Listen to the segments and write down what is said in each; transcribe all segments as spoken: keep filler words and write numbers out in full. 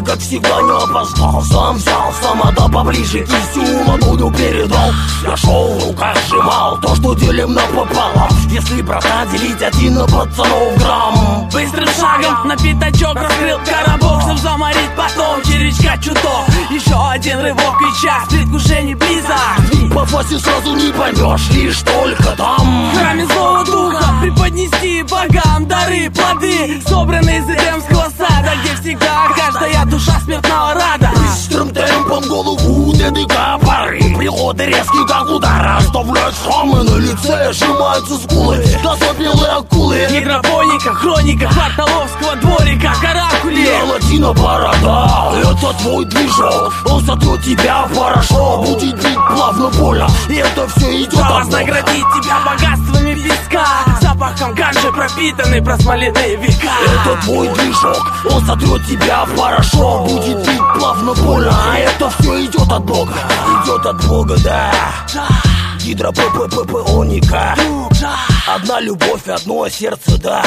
как всегда, не опоздал. Сам взял, сама да поближе кистью ладонью передал. Я шел, в руках сжимал то, что делим напополам. Если, братан, делить один на пацанов грамм. Быстрым шагом на пятачок раскрыл коробок, чтоб заморить потом червячка чуток. Еще один рывок и час, предвкушение близок. По фасе сразу не поймешь, лишь только там. В храме злого духа преподнести богам дары, плоды, собранные из Эдемского сада, где всегда каждая душа смертного рада. Быстрым темпом голову ДДК пары. Приходы резкие, как удар, оставляют шрамы на лице, сжимаются скулы, глаза белые акулы. Гидропоника, хроника кварталовского дворика, каракули. Я латина борода, это твой движок. Он сотрет тебя в порошок, будет бить плавно, больно, и это все идет. Жалость наградить тебя богатствами песка, запахом ганжи пропитанный просмоленные века. Это твой движок, он сотрет тебя в порошок, будет бить плавно, больно, а это все идет от Бога. Идет от Бога, да. Гидро ППППоника. Одна любовь, одно сердце, да.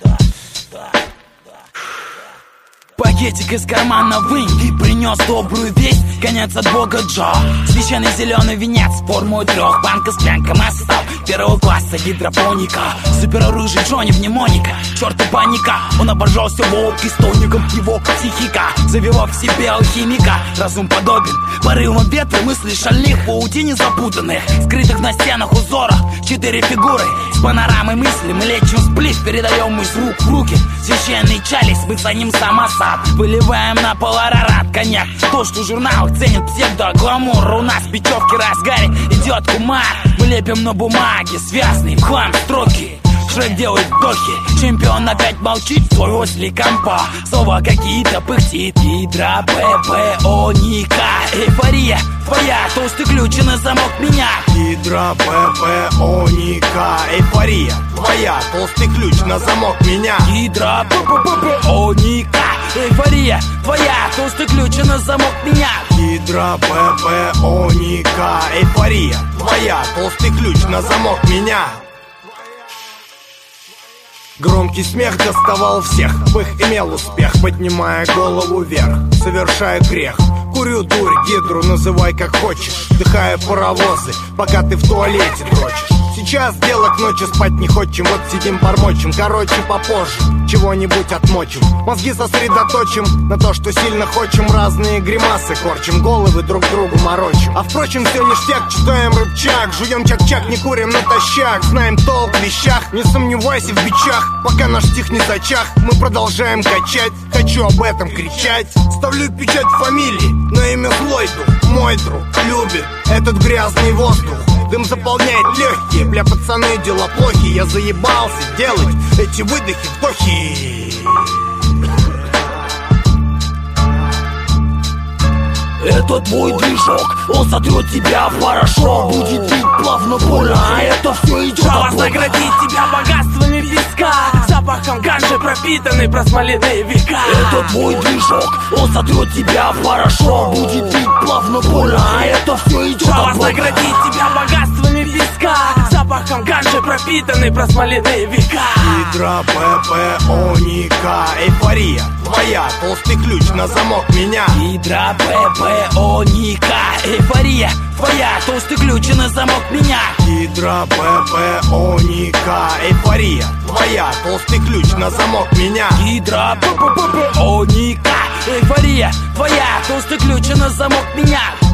Пакетик из кармана вынь и принес добрую весть. Конец от бога Джо. Священный зеленый венец с формой трех. Банка, склянка, состав первого класса гидропоника. Супероружие Джонни мнемоника. Чёрта паника, он обожался волк источником его психика. Завела в себе алхимика. Разум подобен порывам ветра, мысли шальных, паутине запутанных, скрытых на стенах узорах. Четыре фигуры с панорамой мысли. Мы лечим сплит, передаем из рук в руки. Священный чалис, мы ценим самосад. Выливаем на пол арарат, коньяк. То, что журнал ценит псевдо-гламур. У нас в бечевке разгаре идет кумар. Мы лепим на бумаге связанные в хлам строки. Шрек делает вдохи, чемпион опять молчит в свой возле компа. Снова какие-то пыхтит. Гидро ППоника. Эйфория твоя, толстый ключ и на замок меня. Гидро ППоника. Эйфория твоя, толстый ключ на замок меня. Гидро ППоника. Эйфория твоя, толстый ключ и на замок меня. Гидро ППоника. Эйфория твоя, толстый ключ на замок меня. Громкий смех доставал всех, в их имел успех, поднимая голову вверх, совершая грех. Курю дурь, гидру, называй как хочешь, вдыхая паровозы, пока ты в туалете дрочишь. Сейчас дело к ночи, спать не хочем, вот сидим бормочем. Короче, попозже чего-нибудь отмочим. Мозги сосредоточим на то, что сильно хочем. Разные гримасы корчим, головы друг другу морочим. А впрочем, все ништяк, читаем рыбчак, жуем чак-чак, не курим натощак. Знаем толк в вещах, не сомневайся в бичах. Пока наш стих не зачах, мы продолжаем качать. Хочу об этом кричать. Ставлю печать фамилии на имя злой дух. Мой друг любит этот грязный воздух. Дым заполняет легкие, бля, пацаны, дела плохи. Я заебался делать эти выдохи, вдохи. Это твой движок, он сотрет тебя в порошок. Будет бить плавно, больно, а это все идет от Жалость Бога. наградить тебя богатствами песка, запахом ганжи пропитанный просмоленные века. Это твой движок, он сотрет тебя в порошок. Будет бить плавно, больно, а это все идет от Жалость Бога. наградить тебя богатствами песка, запахом ганжи пропитанный просмоленные века. Гидро ППоника. Эйфория твоя, толстый ключ на замок меня. Гидро ППоника. Эйфория твоя, толстый ключ и на замок меня. Гидро ППоника. Эйфория твоя, толстый ключ на замок меня. Гидро ППоника. Эйфория твоя, толстый ключ и на замок меня.